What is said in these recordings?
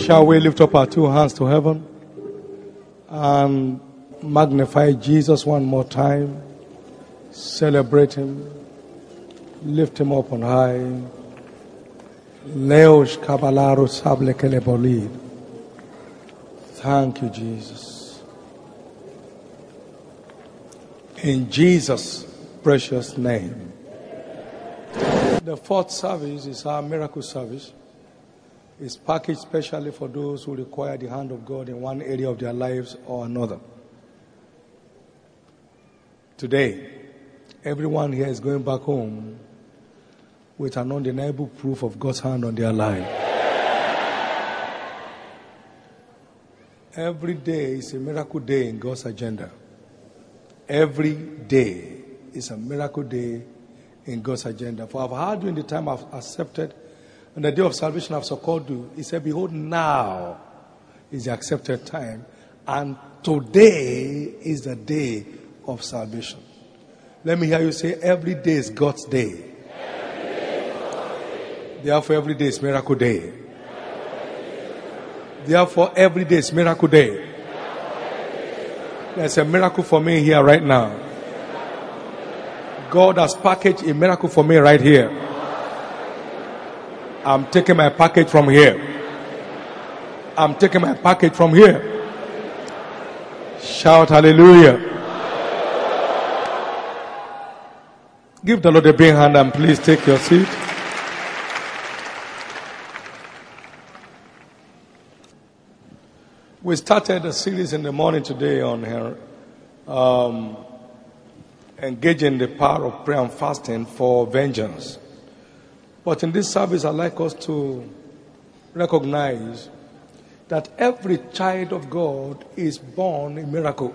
Shall we lift up our two hands to heaven and magnify Jesus one more time, celebrate him, lift him up on high. Leos Kabalaro Sable Kelebolid. Thank you, Jesus. In Jesus' precious name. The fourth service is our miracle service. It's packaged specially for those who require the hand of God in one area of their lives or another. Today, everyone here is going back home with an undeniable proof of God's hand on their life. Every day is a miracle day in God's agenda. Every day is a miracle day in God's agenda. For I've heard you in the time I've accepted, and the day of salvation I've so called you. He said, behold, now is the accepted time, and today is the day of salvation. Let me hear you say, every day is God's day. Therefore, every day is miracle day. Therefore, every day is miracle day. There's a miracle for me here right now. God has packaged a miracle for me right here. I'm taking my package from here. I'm taking my package from here. Shout hallelujah. Give the Lord a big hand and please take your seat. We started a series in the morning today on engaging the power of prayer and fasting for vengeance. But in this service, I'd like us to recognize that every child of God is born a miracle.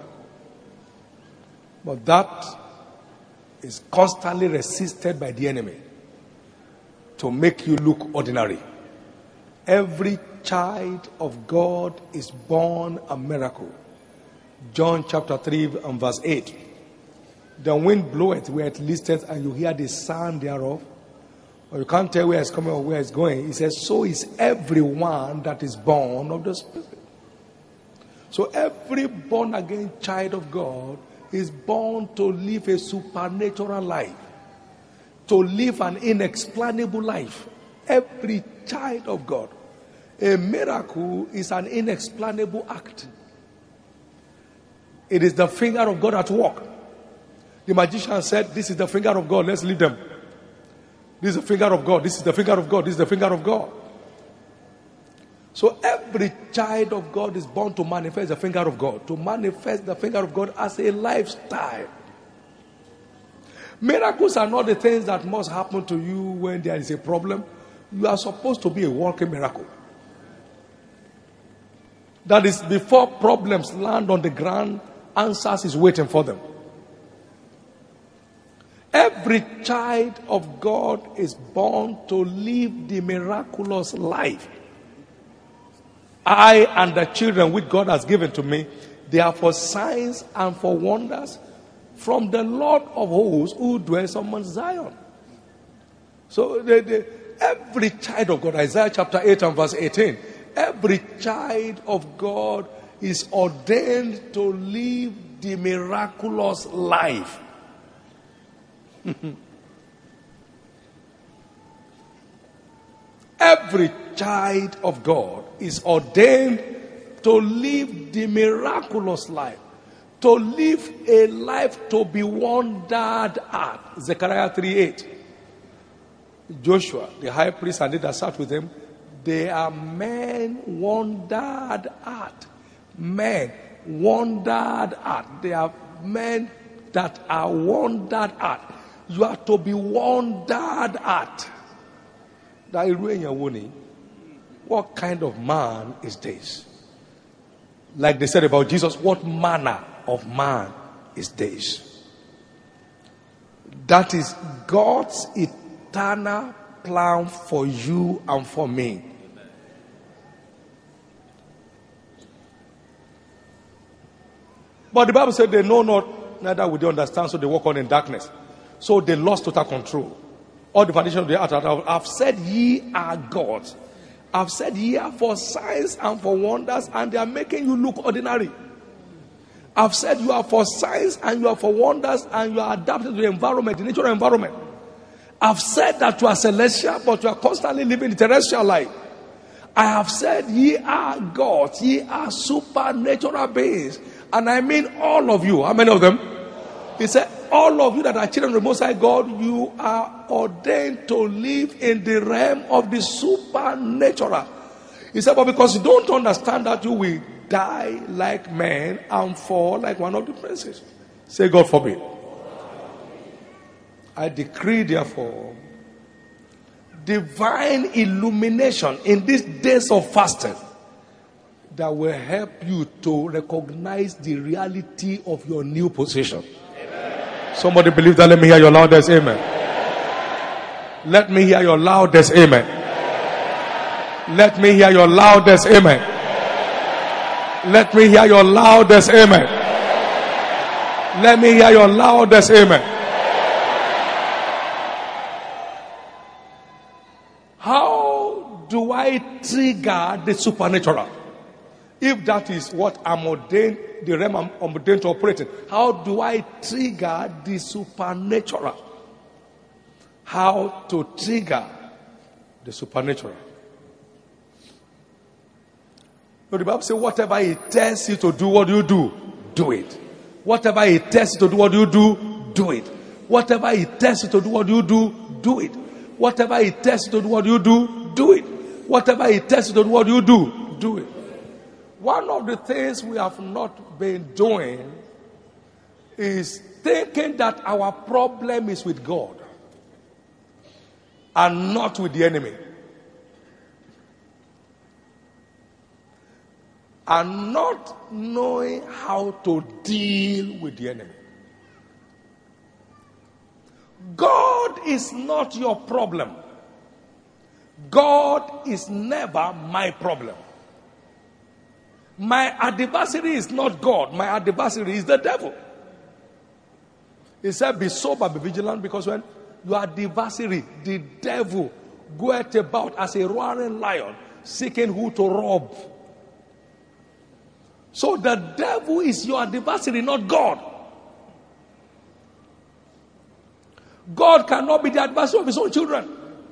But that is constantly resisted by the enemy to make you look ordinary. Every child of God is born a miracle. John chapter 3 and verse 8. The wind bloweth where it listeth, and you hear the sound thereof, but you can't tell where it's coming or where it's going. He says, so is everyone that is born of the Spirit. So every born again child of God is born to live a supernatural life, to live an inexplainable life. Every child of God. A miracle is an inexplainable act. It is the finger of God at work. The magician said, this is the finger of God, let's leave them. This is the finger of God, this is the finger of God, this is the finger of God. So every child of God is born to manifest the finger of God, to manifest the finger of God as a lifestyle. Miracles are not the things that must happen to you when there is a problem. You are supposed to be a walking miracle. That is, before problems land on the ground, answers is waiting for them. Every child of God is born to live the miraculous life. I and the children which God has given to me, they are for signs and for wonders from the Lord of hosts who dwells on Mount Zion. So every child of God, Isaiah chapter 8 and verse 18, every child of God is ordained to live the miraculous life. Every child of God is ordained to live the miraculous life, to live a life to be wondered at. Zechariah 3:8. Joshua, the high priest, and they that sat with him, they are men wondered at. Men wondered at. They are men that are wondered at. You are to be wondered at. What kind of man is this? Like they said about Jesus, what manner of man is this? That is God's eternal plan for you and for me. But the Bible said they know not, neither will they understand, so they walk on in darkness. So they lost total control. All the foundation of the earth have said, ye are gods, I've said ye are for signs and for wonders, and they are making you look ordinary. I've said you are for signs and you are for wonders, and you are adapted to the environment, the natural environment. I've said that you are celestial, but you are constantly living the terrestrial life. I have said ye are gods, ye are supernatural beings. And I mean all of you. How many of them? He said, all of you that are children of the Most High God, you are ordained to live in the realm of the supernatural. He said, but because you don't understand that, you will die like men and fall like one of the princes. Say, God forbid. I decree, therefore, divine illumination in these days of fasting that will help you to recognize the reality of your new position. Amen. Somebody believe that? Let me hear your loudest amen. Let me hear your loudest amen. Let me hear your loudest amen. Let me hear your loudest amen. Let me hear your loudest amen. How do I trigger the supernatural? If that is what I'm ordained, the realm I'm ordained to operate in, how do I trigger the supernatural? How to trigger the supernatural? So the Bible says, whatever it tells you to do, what do you do? Do it. Whatever it tells you to do, what do you do? Do it. Whatever it tells you to do, what do you do? Do it. Whatever it tells you to do, what do you do? Do it. Whatever it tells you to do, what do you do? Do it. One of the things we have not been doing is thinking that our problem is with God and not with the enemy. And not knowing how to deal with the enemy. God is not your problem. God is never my problem. My adversary is not God. My adversary is the devil. He said, be sober, be vigilant, because when your adversary, the devil, goeth about as a roaring lion, seeking who to rob. So the devil is your adversary, not God. God cannot be the adversary of his own children.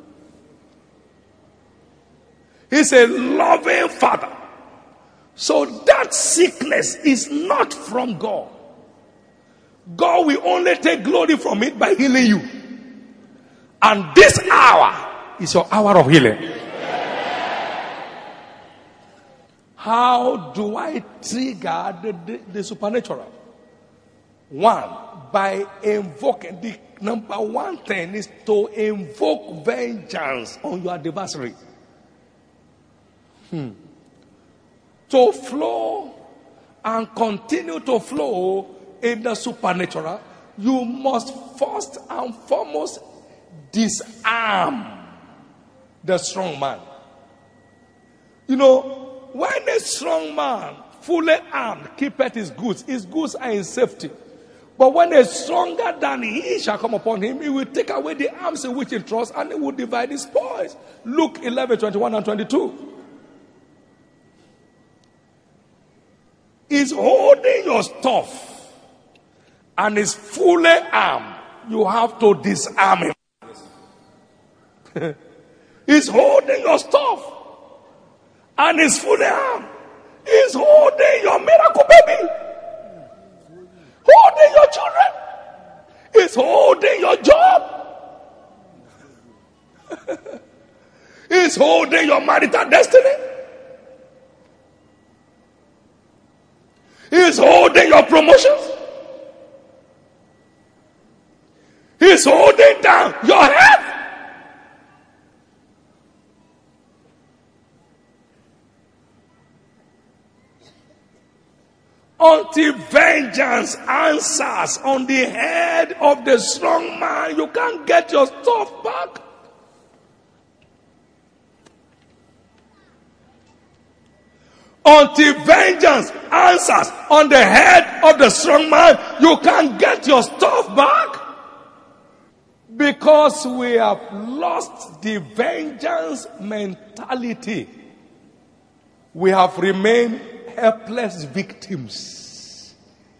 He's a loving father. So that sickness is not from God. God will only take glory from it by healing you. And this hour is your hour of healing. How do I trigger the supernatural? One, by invoking. The number one thing is to invoke vengeance on your adversary. To flow and continue to flow in the supernatural, you must first and foremost disarm the strong man. You know, when a strong man, fully armed, keepeth his goods are in safety. But when a stronger than he shall come upon him, he will take away the arms in which he trusts, and he will divide his spoils. Luke 11:21 and 22. Is holding your stuff and is fully armed, you have to disarm him. He's holding your stuff and is fully armed. He's holding your miracle baby, holding your children, he's holding your job, he's holding your marital destiny. He's holding your promotions. He's holding down your health. Until vengeance answers on the head of the strong man, you can't get your stuff back. Until vengeance answers on the head of the strong man, you can't get your stuff back. Because we have lost the vengeance mentality, we have remained helpless victims.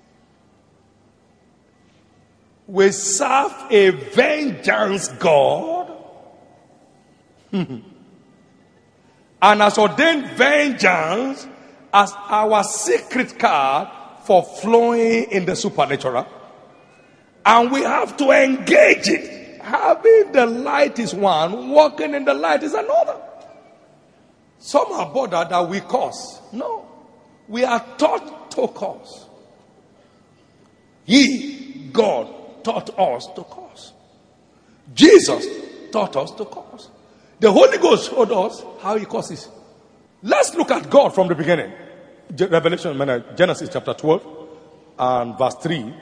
We serve a vengeance God and has ordained vengeance as our secret card for flowing in the supernatural. And we have to engage it. Having the light is one, walking in the light is another. Some are bothered that we curse. No. We are taught to curse. He, God, taught us to curse. Jesus taught us to curse. The Holy Ghost showed us how he curses. Let's look at God from the beginning. Genesis chapter 12 and verse 3.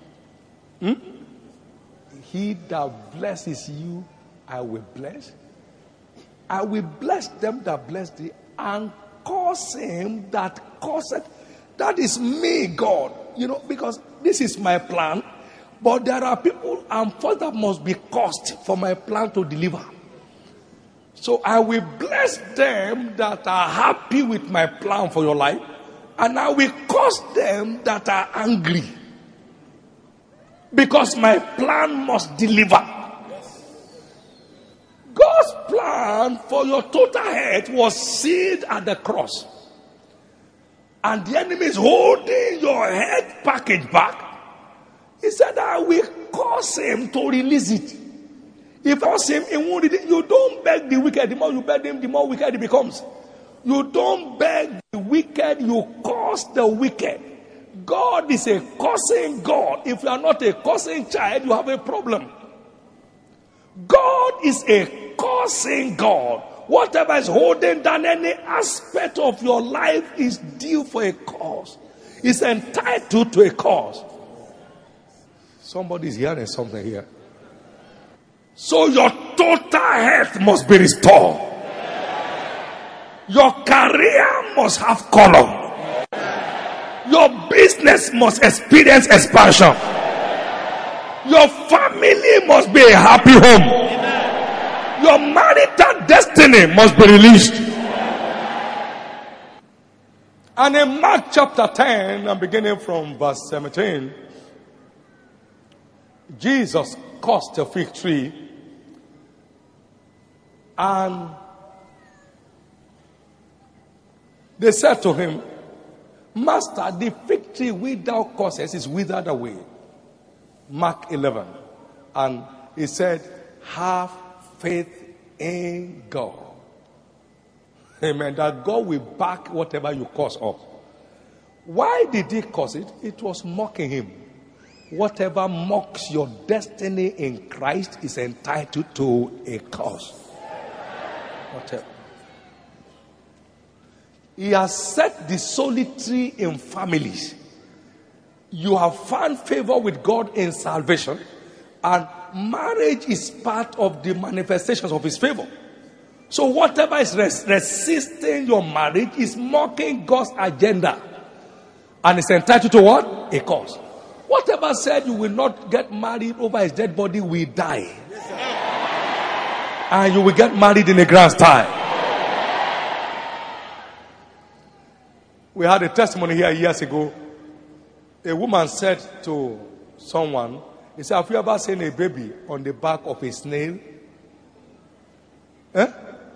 He that blesses you, I will bless. I will bless them that bless thee, and curse him that curseth. That is me, God. Because this is my plan. But there are people that must be cursed for my plan to deliver. So I will bless them that are happy with my plan for your life, and I will curse them that are angry. Because my plan must deliver. God's plan for your total health was sealed at the cross. And the enemy is holding your health package back. He said, I will cause him to release it. If I cause him, he won't release it. You don't beg the wicked. The more you beg him, the more wicked he becomes. You don't beg the wicked, you curse the wicked. God is a cursing God. If you are not a cursing child, you have a problem. God is a cursing God. Whatever is holding down any aspect of your life is due for a cause. It's entitled to a cause. Somebody is hearing something here. So your total health must be restored. Your career must have color. Your business must experience expansion. Your family must be a happy home. Your marital destiny must be released. And in Mark chapter 10, and beginning from verse 17, Jesus cursed a fig tree, and they said to him, Master, the fig tree which thou cursest is withered away. Mark 11. And he said, have faith in God. Amen. That God will back whatever you curse up. Why did he curse it? It was mocking him. Whatever mocks your destiny in Christ is entitled to a curse. Whatever. He has set the solitary in families. You have found favor with God in salvation, and marriage is part of the manifestations of his favor. So whatever is resisting your marriage is mocking God's agenda, and is entitled to what? A curse. Whatever said you will not get married over his dead body will die, and you will get married in a grand style. We had a testimony here years ago. A woman said to someone, he said, have you ever seen a baby on the back of a snail? He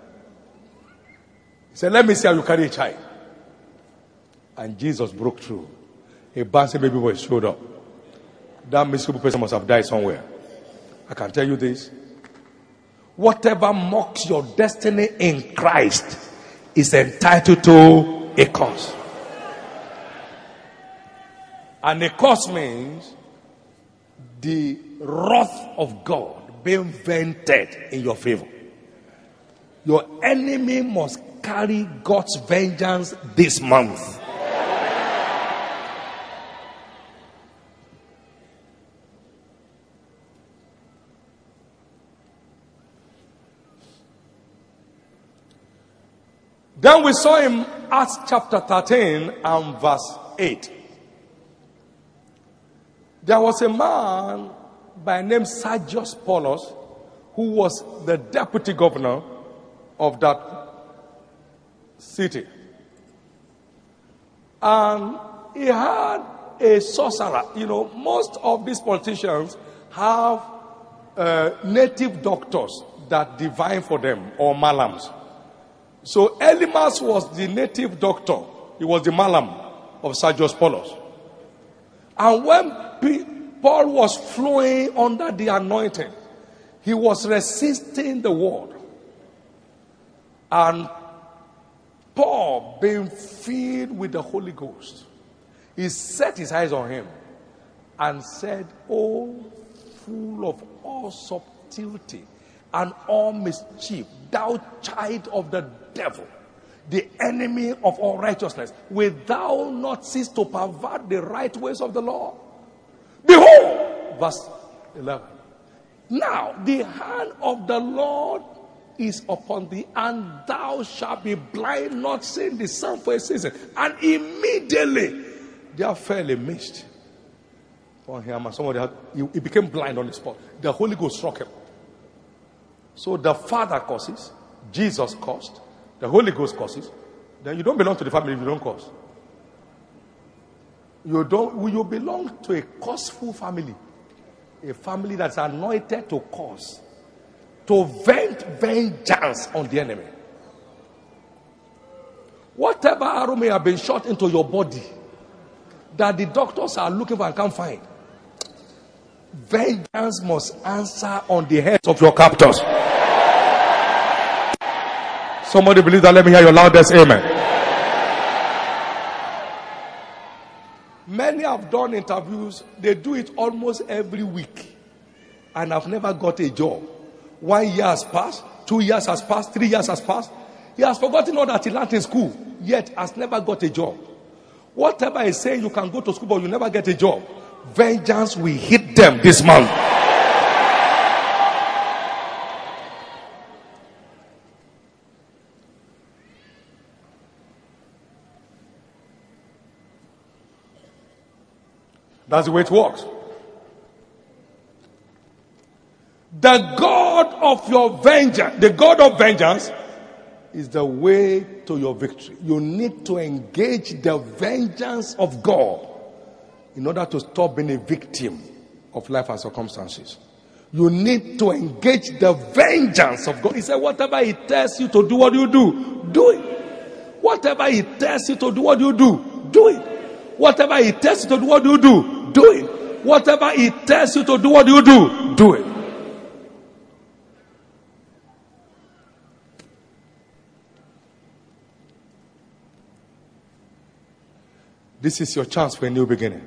said, let me see how you carry a child. And Jesus broke through. A bouncing baby boy showed up. That miserable person must have died somewhere. I can tell you this. Whatever mocks your destiny in Christ is entitled to a curse. And a curse means the wrath of God being vented in your favor. Your enemy must carry God's vengeance this month. Then we saw in Acts chapter 13 and verse 8. There was a man by name Sergius Paulus, who was the deputy governor of that city. And he had a sorcerer. Most of these politicians have native doctors that divine for them, or malams. So Elymas was the native doctor. He was the malam of Sergius Paulus. And when Paul was flowing under the anointing, he was resisting the word. And Paul, being filled with the Holy Ghost, he set his eyes on him and said, "Oh, full of all subtlety and all mischief, thou child of the devil, the enemy of all righteousness, will thou not cease to pervert the right ways of the Lord? Behold," verse 11, "now the hand of the Lord is upon thee, and thou shalt be blind, not seeing the sun for a season." And immediately there fell a mist on him, and he became blind on the spot. The Holy Ghost struck him. So the Father causes, Jesus caused, the Holy Ghost causes. Then you don't belong to the family if you don't cause. You belong to a causeful family, a family that's anointed to cause, to vent vengeance on the enemy. Whatever arrow may have been shot into your body that the doctors are looking for and can't find, vengeance must answer on the heads of your captors. Somebody believe that? Let me hear your loudest amen. Many have done interviews. They do it almost every week, and I've never got a job. 1 year has passed, 2 years has passed, 3 years has passed. He has forgotten all that he learned in school, yet has never got a job. Whatever is saying, you can go to school, but you never get a job. Vengeance will hit them this month. That's the way it works. The God of your vengeance, the God of vengeance, is the way to your victory. You need to engage the vengeance of God in order to stop being a victim of life and circumstances. You need to engage the vengeance of God. He said, whatever He tells you to do, what do you do? Do it. Whatever He tells you to do, what do you do? Do it. Whatever He tells you to do, what do you do? Do it. Whatever He tells you to do, what do you do? Do it. This is your chance for a new beginning.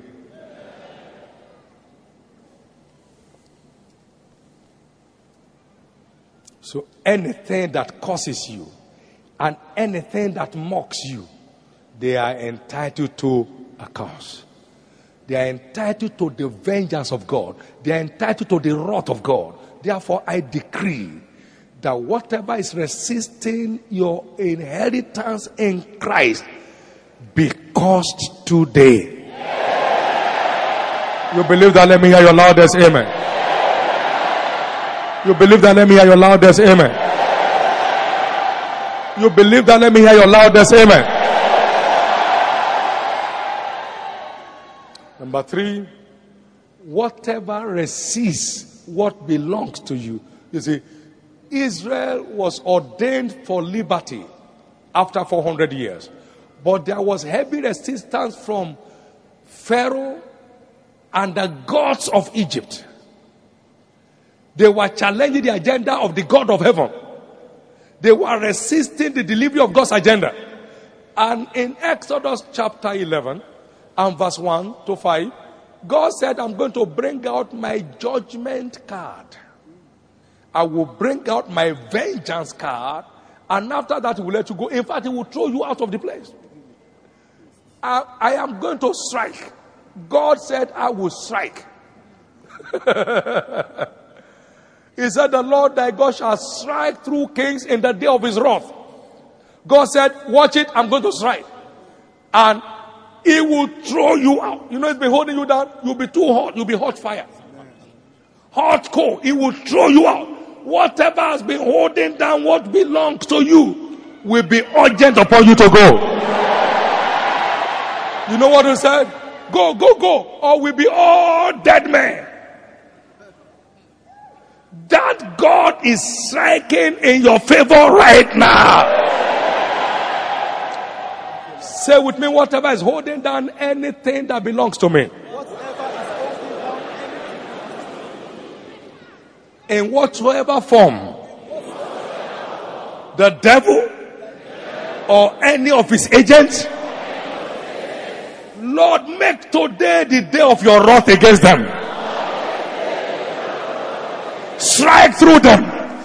So anything that causes you and anything that mocks you, they are entitled to a curse. They are entitled to the vengeance of God. They are entitled to the wrath of God. Therefore, I decree that whatever is resisting your inheritance in Christ be cursed today. You believe that? Let me hear your loudest amen. You believe that? Let me hear your loudest amen. You believe that? Let me hear your loudest amen. Number 3, whatever resists what belongs to you. You see, Israel was ordained for liberty after 400 years. But there was heavy resistance from Pharaoh and the gods of Egypt. They were challenging the agenda of the God of heaven. They were resisting the delivery of God's agenda. And in Exodus chapter 11 and verse 1 to 5, God said, I'm going to bring out my judgment card. I will bring out my vengeance card. And after that, He will let you go. In fact, He will throw you out of the place. I am going to strike. God said, I will strike. He said, the Lord thy God shall strike through kings in the day of His wrath. God said, watch it, I'm going to strike. And He will throw you out. You know, it's been holding you down. You'll be too hot. You'll be hot fire. Hot coal, he will throw you out. Whatever has been holding down what belongs to you will be urgent upon you to go. You know what he said? Go, go, go, or we'll be all dead men. That God is striking in your favor right now. Say with me, whatever is holding down anything that belongs to me. In whatsoever form, the devil or any of his agents, Lord, make today the day of your wrath against them. Strike through them.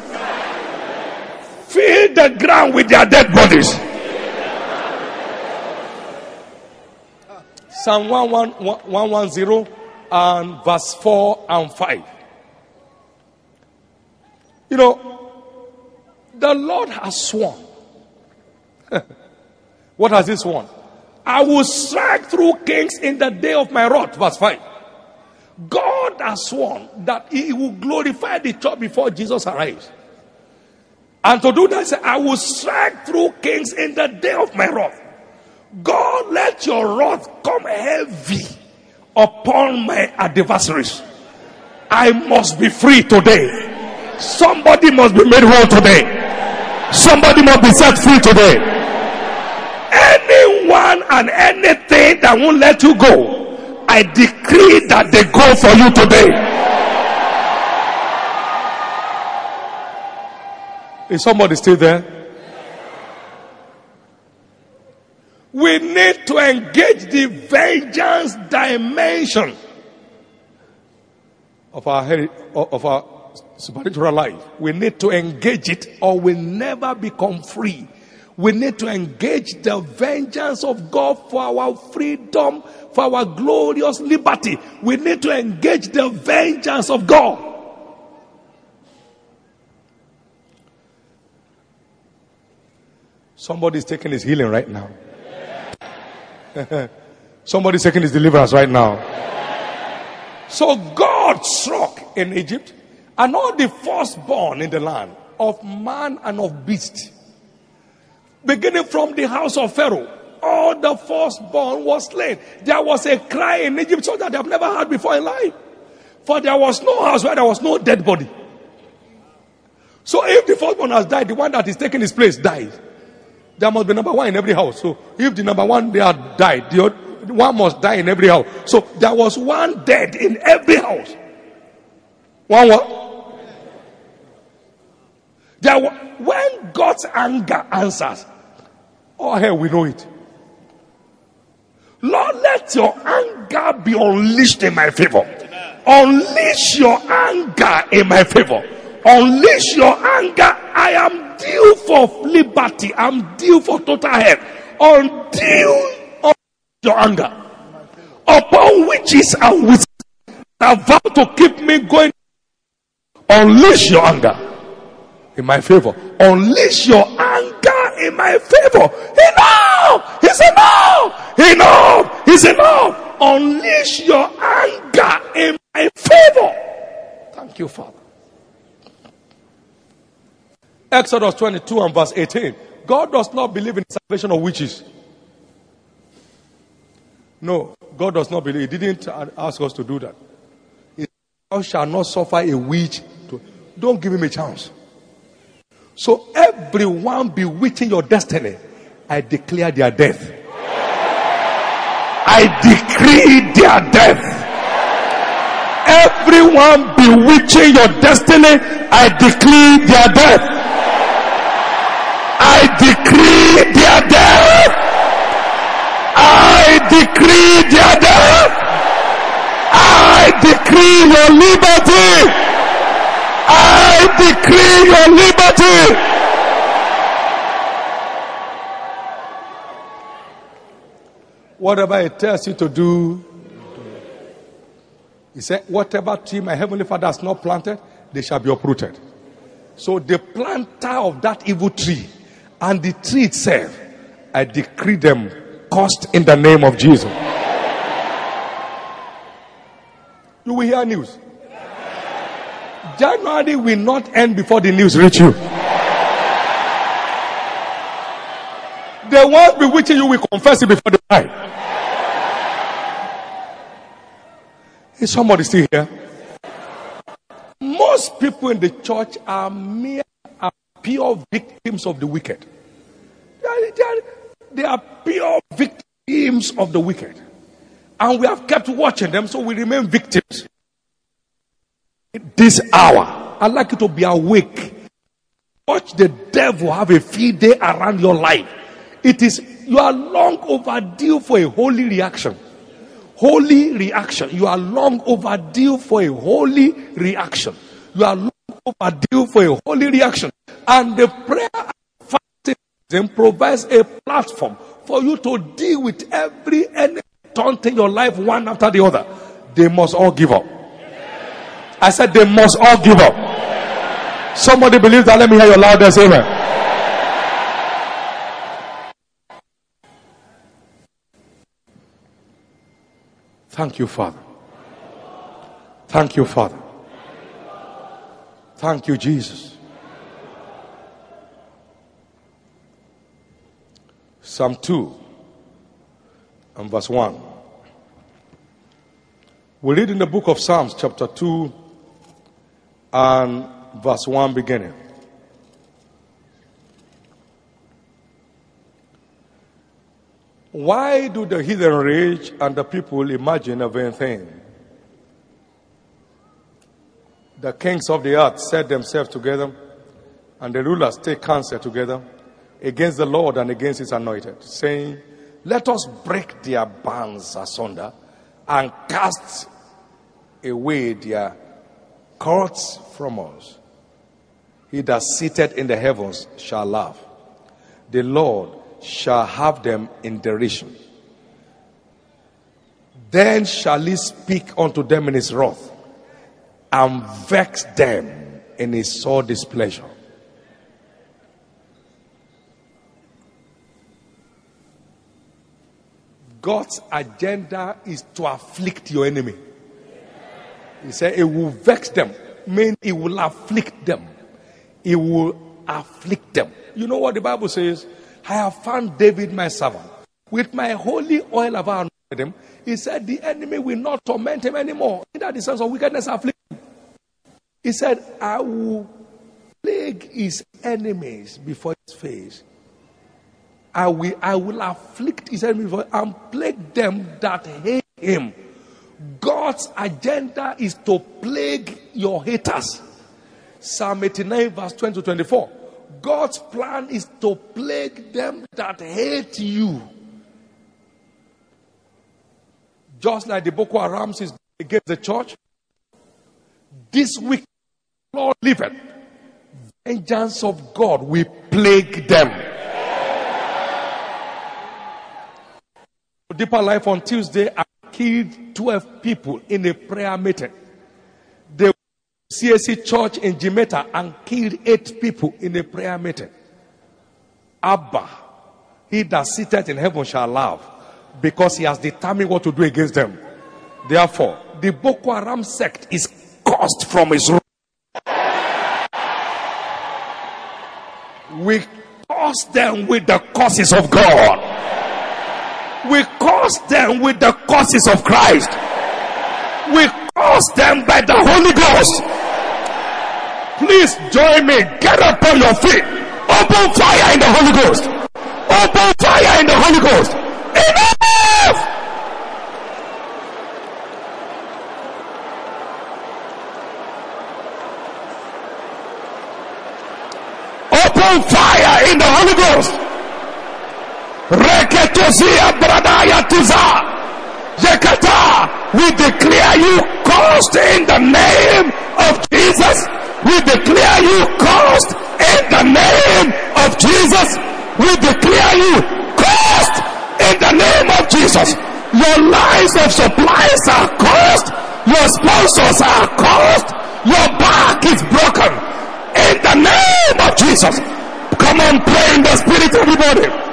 Fill the ground with their dead bodies. Psalm 110 and verse 4 and 5. You know, the Lord has sworn. What has he sworn? I will strike through kings in the day of my wrath. Verse 5. God has sworn that he will glorify the church before Jesus arrives. And to do that, he said, I will strike through kings in the day of my wrath. God, let your wrath come heavy upon my adversaries. I must be free today. Somebody must be made whole today. Somebody must be set free today. Anyone and anything that won't let you go, I decree that they go for you today. Is somebody still there? We need to engage the vengeance dimension of our spiritual life. We need to engage it or we'll never become free. We need to engage the vengeance of God for our freedom, for our glorious liberty. We need to engage the vengeance of God. Somebody's taking his healing right now. Somebody's taking his deliverance right now. So God struck in Egypt, and all the firstborn in the land of man and of beast, beginning from the house of Pharaoh, all the firstborn was slain. There was a cry in Egypt so that they have never heard before in life. For there was no house where there was no dead body. So if the firstborn has died, the one that is taking his place dies. There must be number one in every house. So if the number one they had died, the one must die in every house. So there was one dead in every house. One what? When God's anger answers, oh hell, we know it. Lord, let your anger be unleashed in my favor. Unleash your anger in my favor. Unleash your anger. I am due for liberty. I'm due for total health. Until your anger upon witches and witches that vow to keep me going. Unleash your anger in my favor. Unleash your anger in my favor. Enough! It's enough! Enough! It's enough! Unleash your anger in my favor. Thank you, Father. Exodus 22 and verse 18. God does not believe in the salvation of witches. No, God does not believe. He didn't ask us to do that. Thou shalt not suffer a witch to. Don't give him a chance. So everyone bewitching your destiny, I declare their death. I decree their death. Everyone bewitching your destiny, I decree their death. I decree their death. I decree their death. I decree your liberty. I decree your liberty. Whatever it tells you to do, he said, whatever tree my heavenly Father has not planted, they shall be uprooted. So the planter of that evil tree and the tree itself, I decree them cursed in the name of Jesus. You will hear news. January will not end before the news reach you. The ones bewitching you will confess it before they die. Is somebody still here? Most people in the church are pure victims of the wicked. They are pure victims of the wicked. And we have kept watching them, so we remain victims. This hour, I'd like you to be awake. Watch the devil have a field day around your life. You are long overdue for a holy reaction. Holy reaction. You are long overdue for a holy reaction. You are long overdue for a holy reaction. And the prayer and fasting provides a platform for you to deal with every enemy taunting your life one after the other. They must all give up. I said they must all give up. Somebody believes that? Let me hear your loudest amen. Thank you, Father. Thank you, Father. Thank you, Jesus. Psalm 2 and verse 1. We read in the book of Psalms, chapter 2 and verse 1 beginning. Why do the heathen rage and the people imagine a vain thing? The kings of the earth set themselves together, and the rulers take counsel together against the Lord and against his anointed, saying, let us break their bands asunder and cast away their cords from us. He that sitteth in the heavens shall laugh. The Lord shall have them in derision. Then shall he speak unto them in his wrath, and vex them in his sore displeasure. God's agenda is to afflict your enemy. He said it will vex them, mean it will afflict them. It will afflict them. You know what the Bible says? I have found David my servant. With my holy oil have I anointed him. He said the enemy will not torment him anymore. Neither the sons of wickedness afflict him. He said, I will plague his enemies before his face. I will afflict his enemies before and plague them that hate him. God's agenda is to plague your haters. Psalm 89 verse 20 to 24. God's plan is to plague them that hate you. Just like the Boko Haram is against the church, this week, Lord liveth, vengeance of God will plague them. Deeper Life on Tuesday, I killed 12 people in a prayer meeting. The CAC church in Jimeta and killed 8 people in a prayer meeting. Abba, he that sitteth in heaven shall laugh, because he has determined what to do against them. Therefore, the Boko Haram sect is cursed from his root. We curse them with the curses of God. We curse them with the curses of Christ. We curse them by the Holy Ghost. Please join me. Get up on your feet. Open fire in the Holy Ghost. Open fire in the Holy Ghost. Enough! Open fire in the Holy Ghost. Reketozia bradaya tuza. Yekata, we declare you cursed in the name of Jesus. We declare you cursed in the name of Jesus. We declare you cursed in the name of Jesus. Your lines of supplies are cursed. Your sponsors are cursed. Your back is broken in the name of Jesus. Come on, pray in the spirit, everybody.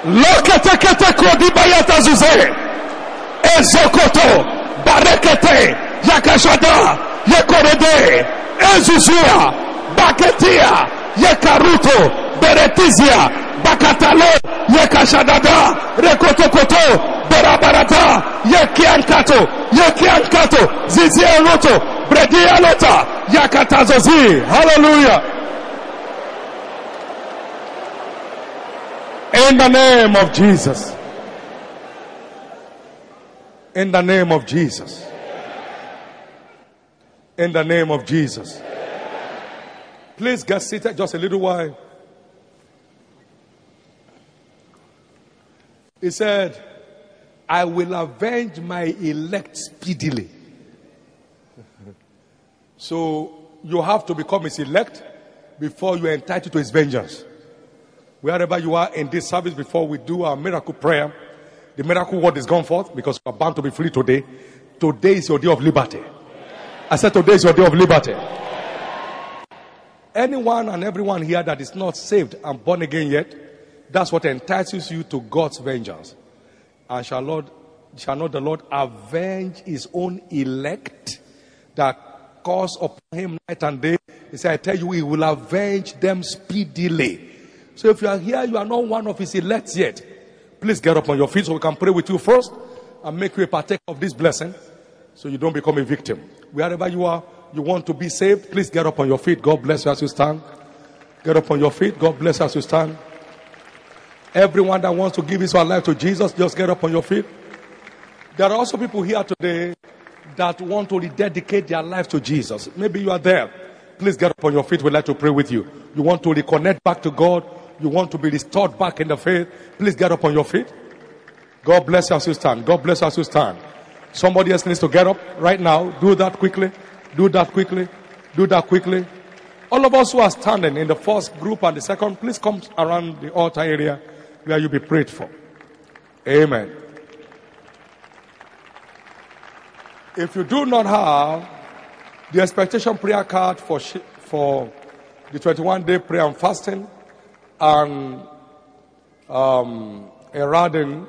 Loketekete kodibayata zuze. Ezokoto. Barekete. Yakashada. Yekorede. Ezuzua. Baketia. Yekaruto. Beretizia. Bakatalo. Yekashadada. Rekotokoto. Berabarata. Yekiankato. Zizia roto. Bredia lota. Yakatazozi. Hallelujah. In the name of Jesus. In the name of Jesus. In the name of Jesus. Please get seated just a little while. He said, I will avenge my elect speedily. So you have to become his elect before you are entitled to his vengeance. Wherever you are in this service, before we do our miracle prayer, the miracle word is gone forth because you are bound to be free today. Today is your day of liberty. I said today is your day of liberty. Anyone and everyone here that is not saved and born again yet, that's what entitles you to God's vengeance. And shall not the Lord avenge his own elect that calls upon him night and day? He said, I tell you, he will avenge them speedily. So if you are here, you are not one of his elects yet, please get up on your feet so we can pray with you first and make you a partaker of this blessing so you don't become a victim. Wherever you are, you want to be saved, please get up on your feet. God bless you as you stand. Get up on your feet. God bless you as you stand. Everyone that wants to give his life to Jesus, just get up on your feet. There are also people here today that want to rededicate their life to Jesus. Maybe you are there. Please get up on your feet. We'd like to pray with you. You want to reconnect back to God. You want to be restored back in the faith. Please get up on your feet. God bless you as you stand. God bless you as you stand. Somebody else needs to get up right now. Do that quickly. Do that quickly. Do that quickly. All of us who are standing in the first group and the second, please come around the altar area where you'll be prayed for. Amen. If you do not have the expectation prayer card for the 21-day prayer and fasting and Eradin,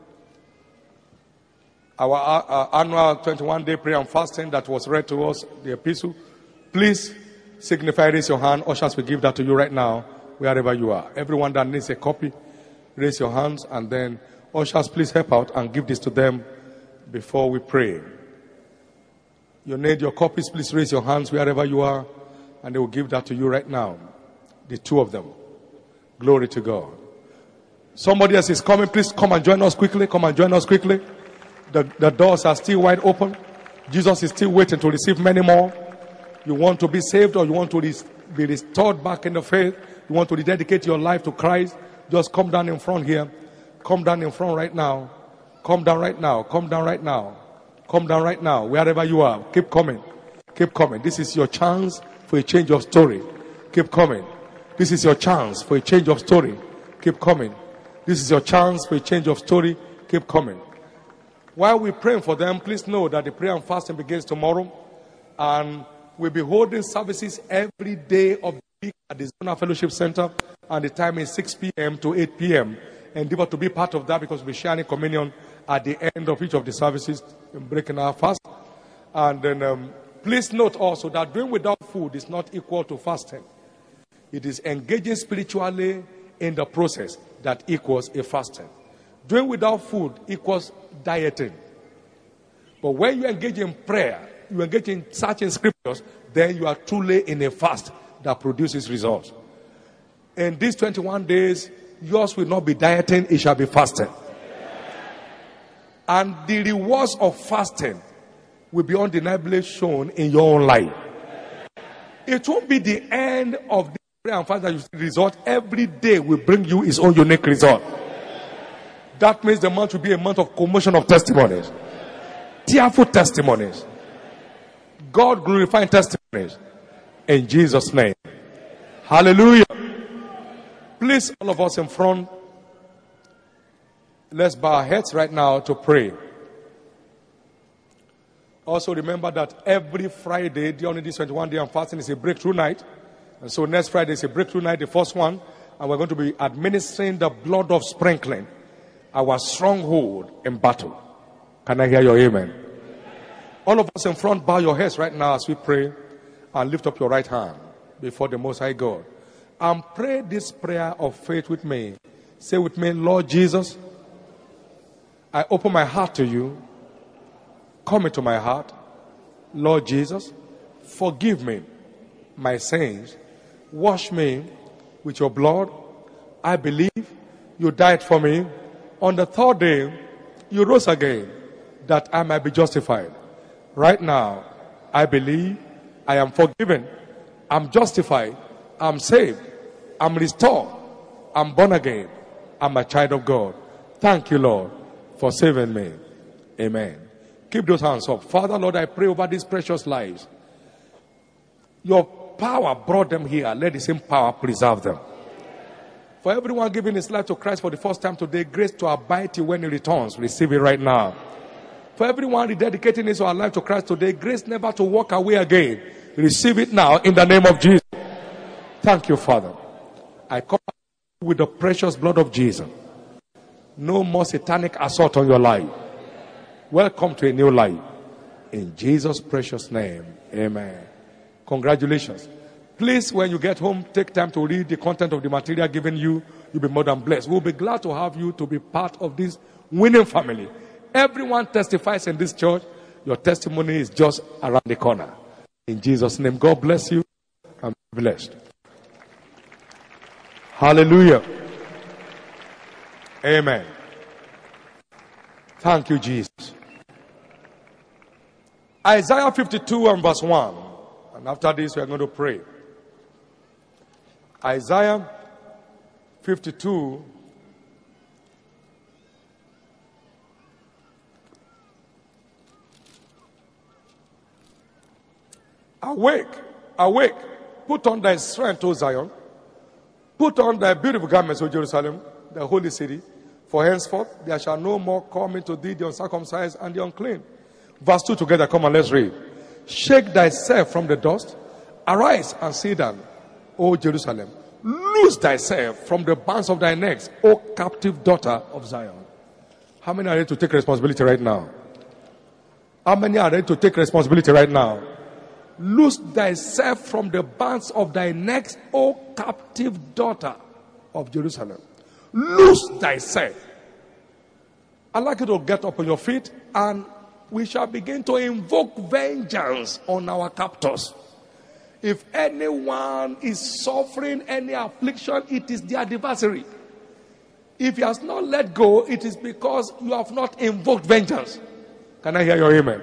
our annual 21-day prayer and fasting that was read to us, the epistle, please signify, raise your hand. Ushers will give that to you right now, wherever you are. Everyone that needs a copy, raise your hands, and then ushers, please help out and give this to them before we pray. You need your copies, please raise your hands wherever you are, and they will give that to you right now. The two of them. Glory to God. Somebody else is coming. Please come and join us quickly. Come and join us quickly. The doors are still wide open. Jesus is still waiting to receive many more. You want to be saved, or you want to be restored back in the faith. You want to rededicate your life to Christ. Just come down in front here. Come down in front right now. Come down right now. Come down right now. Come down right now. Wherever you are. Keep coming. Keep coming. This is your chance for a change of story. Keep coming. This is your chance for a change of story. Keep coming. This is your chance for a change of story. Keep coming. While we're praying for them, please know that the prayer and fasting begins tomorrow. And we'll be holding services every day of the week at the Zonal Fellowship Center. And the time is 6 p.m. to 8 p.m. Endeavor to be part of that because we'll be sharing communion at the end of each of the services, breaking our fast. And then please note also that doing without food is not equal to fasting. It is engaging spiritually in the process that equals a fasting. Doing without food equals dieting. But when you engage in prayer, you engage in searching scriptures, then you are truly in a fast that produces results. In these 21 days, yours will not be dieting, it shall be fasting. And the rewards of fasting will be undeniably shown in your own life. It won't be the end of the prayer and fast that you see the result. Every day will bring you its own unique result. That means the month will be a month of commotion of testimonies. Tearful testimonies. God glorifying testimonies. In Jesus' name. Hallelujah. Please, all of us in front, let's bow our heads right now to pray. Also remember that every Friday during this 21 day and fasting is a breakthrough night. And so next Friday is a breakthrough night, the first one. and we're going to be administering the blood of sprinkling, our stronghold in battle. Can I hear your amen? All of us in front, bow your heads right now as we pray, and lift up your right hand before the Most High God. And pray this prayer of faith with me. Say with me, Lord Jesus, I open my heart to you. Come into my heart. Lord Jesus, forgive me my sins. Wash me with your blood. I believe you died for me. On the third day, you rose again, that I might be justified. Right now, I believe I am forgiven. I'm justified. I'm saved. I'm restored. I'm born again. I'm a child of God. Thank you, Lord, for saving me. Amen. Keep those hands up. Father, Lord, I pray over these precious lives. Your power brought them here. Let the same power preserve them. For everyone giving his life to Christ for the first time today, grace to abide you when he returns. Receive it right now. For everyone rededicating his life to Christ today, grace never to walk away again. Receive it now in the name of Jesus. Thank you, Father. I come with the precious blood of Jesus. No more satanic assault on your life. Welcome to a new life. In Jesus' precious name. Amen. Congratulations. Please, when you get home, take time to read the content of the material given you. You'll be more than blessed. We'll be glad to have you to be part of this winning family. Everyone testifies in this church. Your testimony is just around the corner. In Jesus' name, God bless you and be blessed. Hallelujah. Amen. Thank you, Jesus. Isaiah 52 and verse 1. And after this, we are going to pray. Isaiah 52. Awake, awake, put on thy strength, O Zion. Put on thy beautiful garments, O Jerusalem, the holy city. For henceforth there shall no more come into thee the uncircumcised and the unclean. Verse 2 together, come on, let's read. Shake thyself from the dust. Arise and sit down, O Jerusalem. Loose thyself from the bands of thy necks, O captive daughter of Zion. How many are ready to take responsibility right now? How many are ready to take responsibility right now? Loose thyself from the bands of thy necks, O captive daughter of Jerusalem. Loose thyself. I'd like you to get up on your feet, and we shall begin to invoke vengeance on our captors. If anyone is suffering any affliction, it is the adversary. If he has not let go, it is because you have not invoked vengeance. Can I hear your amen?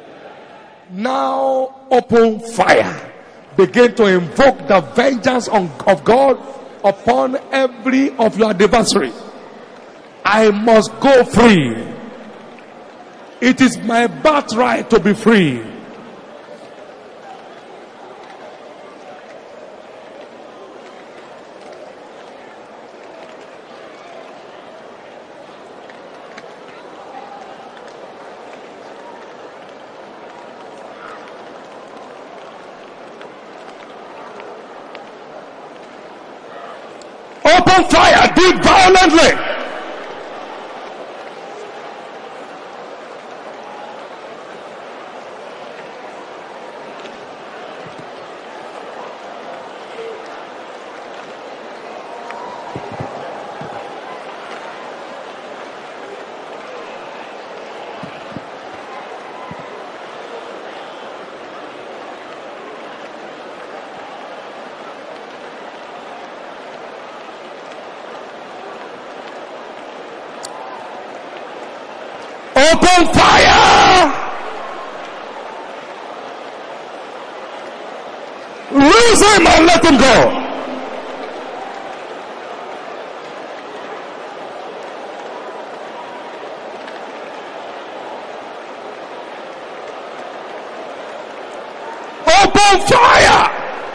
Now open fire. Begin to invoke the vengeance of God upon every of your adversary. I must go free. It is my birthright to be free. Open fire, do it violently. Open fire! Lose him and let him go. Open fire!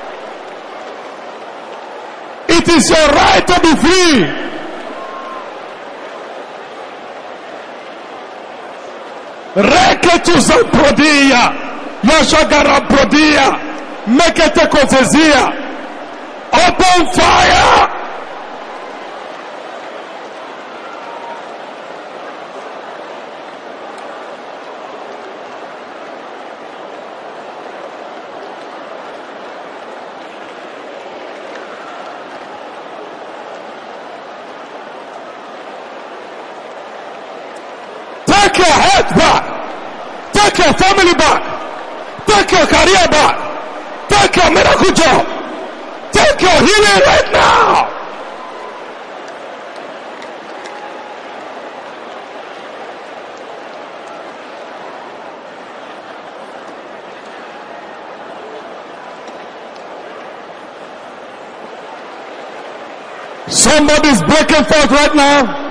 It is your right to be free. Reketuza prodia, Yashagara prodia, Mekete kozezia. Open fire! your family back. Take your career back. Take your miracle job. Take your healing right now. Somebody's breaking forth right now.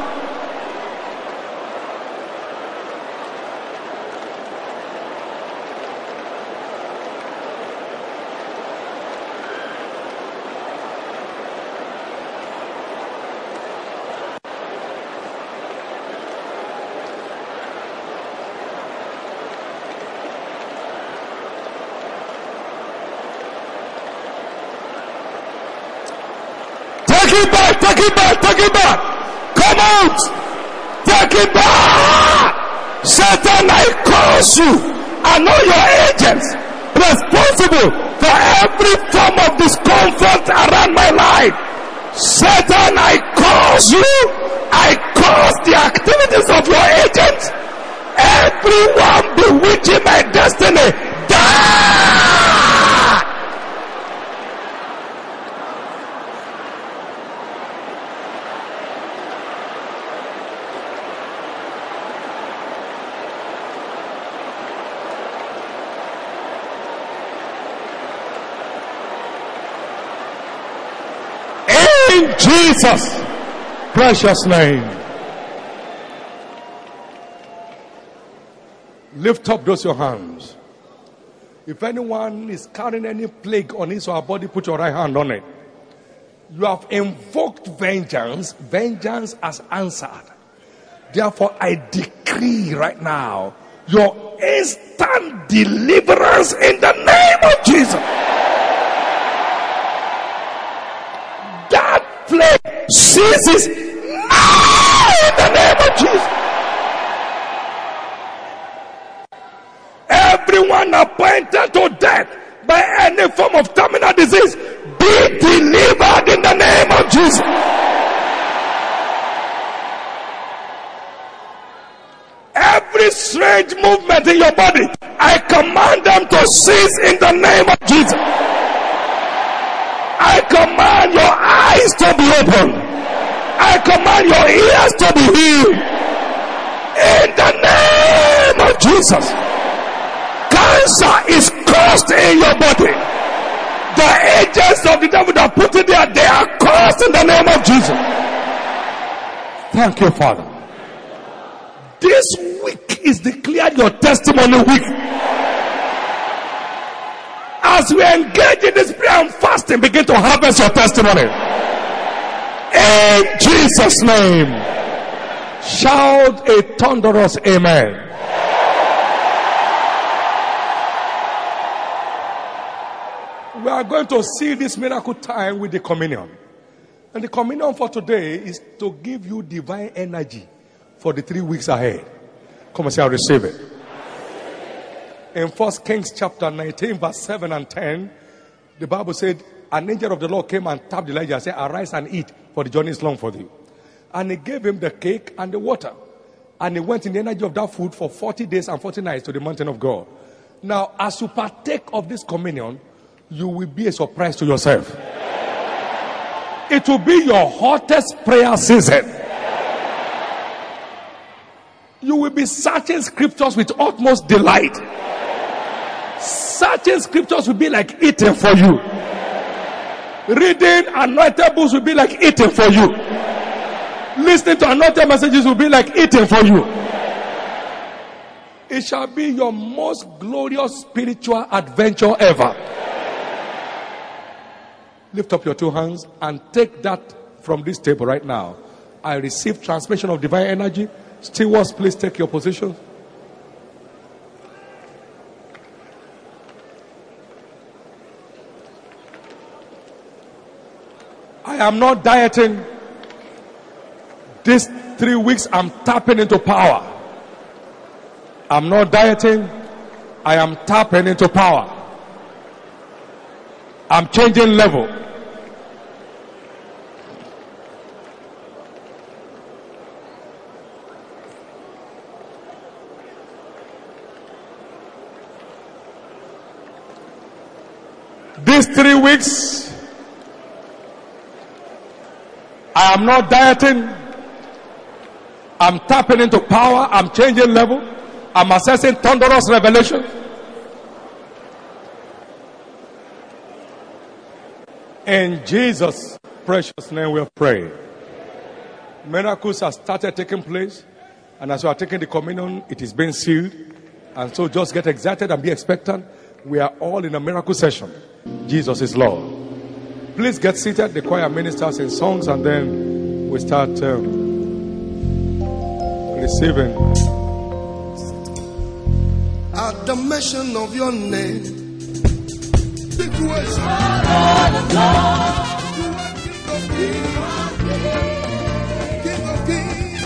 Take it back. Come out. Take it back. Satan, I curse you. I know your agents responsible for every form of discomfort around my life. Satan, I curse you. I curse the activities of your agents. Everyone bewitching my destiny. Die. In Jesus' precious name. Lift up those your hands. If anyone is carrying any plague on his or her body, put your right hand on it. You have invoked vengeance. Vengeance has answered. Therefore, I decree right now your instant deliverance in the name of Jesus. That plague ceases now in the name of Jesus. Everyone appointed to death by any form of terminal disease, be delivered in the name of Jesus. Every strange movement in your body, I command them to cease in the name of Jesus. I command your eyes to be open. I command your ears to be healed. In the name of Jesus. Cancer is cursed in your body. The agents of the devil that put it there, they are cursed in the name of Jesus. Thank you, Father. This week is declared your testimony week. As we engage in this prayer and fasting, begin to harvest your testimony. In Jesus' name. Shout a thunderous amen. We are going to see this miracle time with the communion. And the communion for today is to give you divine energy for the 3 weeks ahead. Come and say, I'll receive it. In 1 Kings chapter 19, verse 7 and 10, the Bible said, an angel of the Lord came and tapped Elijah and said, arise and eat, for the journey is long for thee. And he gave him the cake and the water. And he went in the energy of that food for 40 days and 40 nights to the mountain of God. Now, as you partake of this communion, you will be a surprise to yourself. It will be your hottest prayer season. You will be searching scriptures with utmost delight. Searching scriptures will be like eating for you. Reading anointed books will be like eating for you. Listening to anointed messages will be like eating for you. It shall be your most glorious spiritual adventure ever. Lift up your two hands and take that from this table right now. I receive transmission of divine energy. Stewards, please take your position. I am not dieting. These 3 weeks I'm tapping into power. I'm not dieting. I am tapping into power. I'm changing level. These 3 weeks, I am not dieting. I'm tapping into power. I'm changing level. I'm accessing thunderous revelation. In Jesus' precious name we have prayed. Miracles have started taking place. And as we are taking the communion, it is being sealed. And so just get excited and be expectant. We are all in a miracle session. Jesus is Lord. Please get seated. The choir ministers in songs, and then we start receiving. At the mention of your name, big worship. King of kings.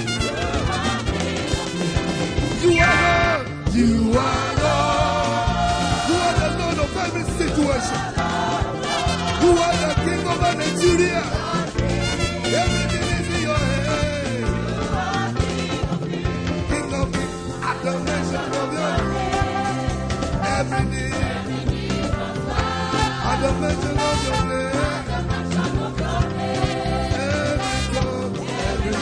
You are God. You are God. You are the Lord of every situation. You are the King of Nigeria. Everything is in your hand. King of kings. At the mention of your name, everything. At the mention of your name, every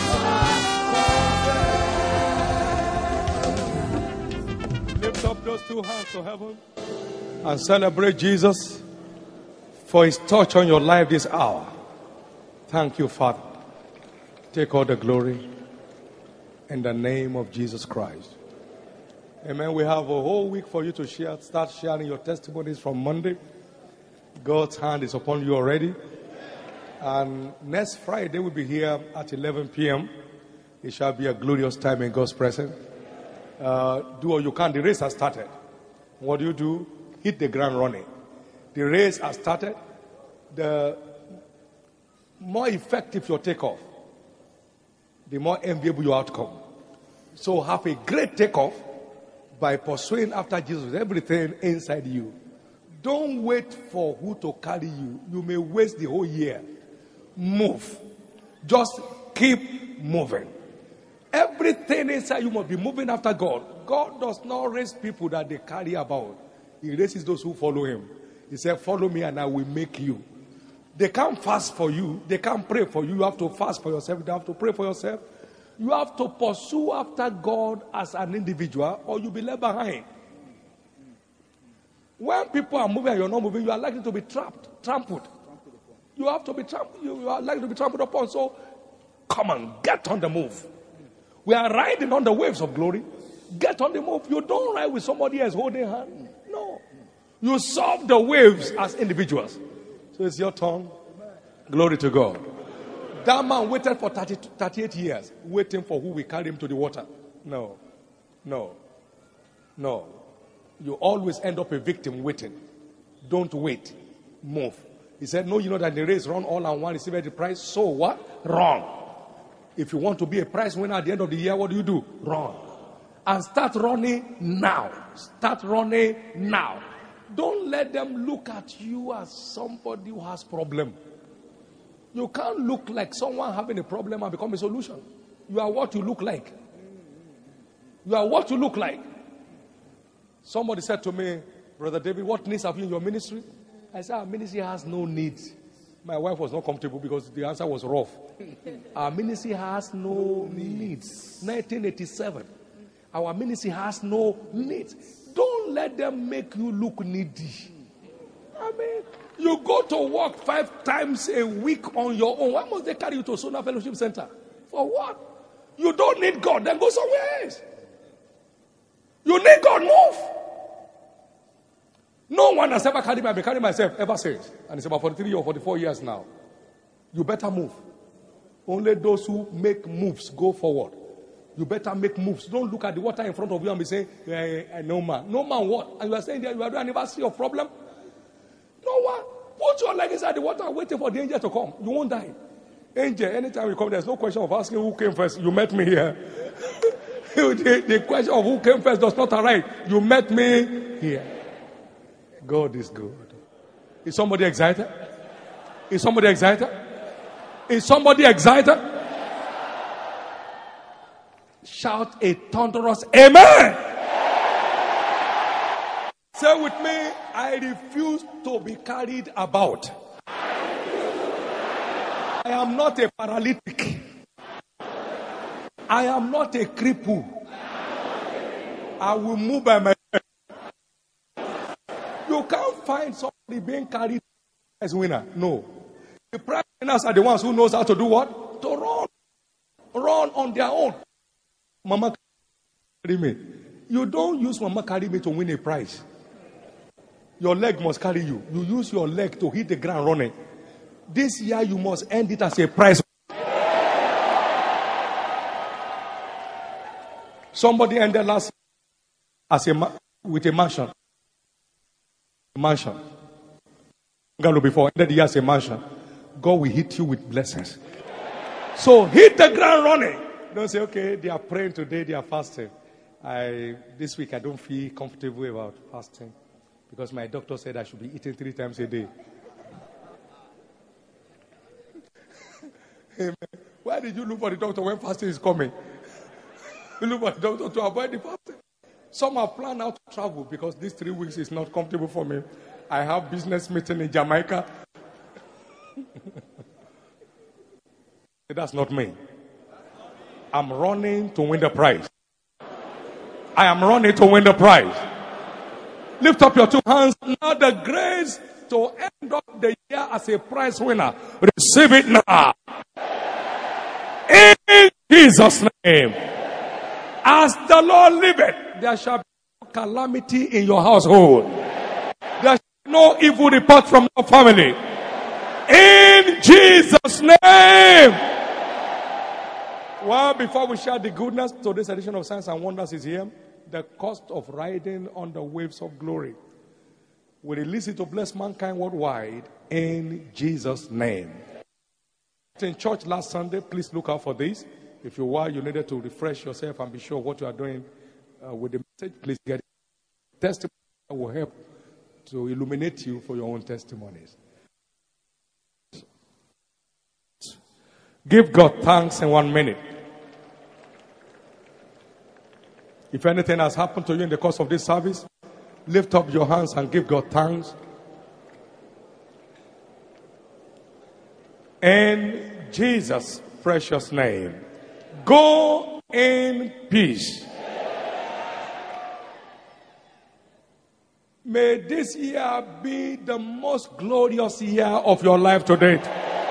song. Lift up those 2 hands to heaven and celebrate Jesus for his touch on your life this hour. Thank you, Father. Take all the glory in the name of Jesus Christ. Amen. We have a whole week for you to share. Start sharing your testimonies from Monday. God's hand is upon you already. And next Friday we'll be here at 11 p.m. It shall be a glorious time in God's presence. Do what you can. The race has started. What do? Hit the ground running. The race has started. The more effective your takeoff, the more enviable your outcome. So have a great takeoff by pursuing after Jesus with everything inside you. Don't wait for who to carry you. You may waste the whole year. Move. Just keep moving. Everything inside you must be moving after God. God does not raise people that they carry about. He raises those who follow him. He said, follow me and I will make you. They can't fast for you. They can't pray for you. You have to fast for yourself. You have to pray for yourself. You have to pursue after God as an individual, or you'll be left behind. When people are moving and you're not moving, you are likely to be trampled. You have to be trampled. You are likely to be trampled upon. So, come on, get on the move. We are riding on the waves of glory. Get on the move. You don't ride with somebody else holding hand. No. You solve the waves as individuals. So it's your turn. Glory to God. That man waited for 38 years, waiting for who will carry him to the water. No. You always end up a victim waiting. Don't wait. Move. He said, no, you know that the race run all and one receive the prize. So what? Run. If you want to be a prize winner at the end of the year, what do? Run. And start running now. Start running now. Don't let them look at you as somebody who has problem. You can't look like someone having a problem and become a solution. You are what you look like. You are what you look like. Somebody said to me, Brother David, what needs have you in your ministry? I said, our ministry has no needs. My wife was not comfortable because the answer was rough. Our ministry has no needs. 1987. Our ministry has no needs. Don't let them make you look needy. I mean, you go to work 5 times a week on your own. Why must they carry you to Sona Fellowship Center? For what? You don't need God, then go somewhere else. You need God, move. No one has ever carried me. I've been carrying myself ever since. And it's about 43 or 44 years now. You better move. Only those who make moves go forward. You better make moves. Don't look at the water in front of you and be saying, no man. No man what? And you are saying that you are doing anniversary of problem? No one. Put your leg inside the water waiting for the angel to come. You won't die. Angel, anytime you come, there's no question of asking who came first. You met me here. the question of who came first does not arise. You met me here. God is good. Is somebody excited? Is somebody excited? Is somebody excited? Shout a thunderous amen. Say with me, I refuse to be carried about. I am not a paralytic. I am not a cripple. I will move by myself. You can't find somebody being carried as winner. No. The prize winners are the ones who knows how to do what? To run. Run on their own. Mama carry me. You don't use Mama carry me to win a prize. Your leg must carry you. You use your leg to hit the ground running. This year you must end it as a prize. Somebody ended last year as with a mansion. Mansion. Before ended the year as a mansion. God will hit you with blessings. So hit the ground running. Don't say, okay, they are praying today, they are fasting. This week I don't feel comfortable about fasting because my doctor said I should be eating 3 times a day. Amen. Why did you look for the doctor when fasting is coming? You look for the doctor to avoid the fasting. Some have planned out to travel because these 3 weeks is not comfortable for me. I have business meeting in Jamaica. That's not me. I'm running to win the prize. I am running to win the prize. Lift up your 2 hands. Now the grace to end up the year as a prize winner. Receive it now. In Jesus' name. As the Lord liveth, there shall be no calamity in your household. There shall be no evil report from your family. In Jesus' name. Well, before we share the goodness, today's edition of Signs and Wonders is here. The cost of riding on the waves of glory. We release it to bless mankind worldwide in Jesus' name. In church last Sunday, please look out for this. If you were, you needed to refresh yourself and be sure what you are doing with the message. Please get it. Testimony that will help to illuminate you for your own testimonies. Give God thanks in 1 minute. If anything has happened to you in the course of this service, lift up your hands and give God thanks. In Jesus' precious name, go in peace. May this year be the most glorious year of your life to date.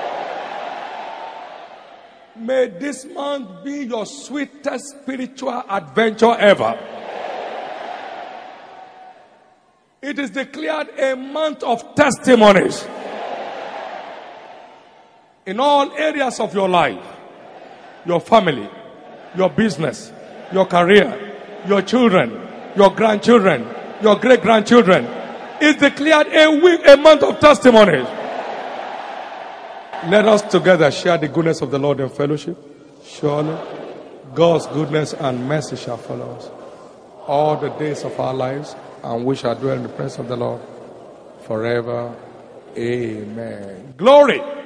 May this month be your sweetest spiritual adventure ever. It is declared a month of testimonies in all areas of your life, your family, your business, your career, your children, your grandchildren, your great-grandchildren. It's declared a month of testimonies. Let us together share the goodness of the Lord in fellowship. Surely, God's goodness and mercy shall follow us all the days of our lives, and we shall dwell in the presence of the Lord forever. Amen. Glory.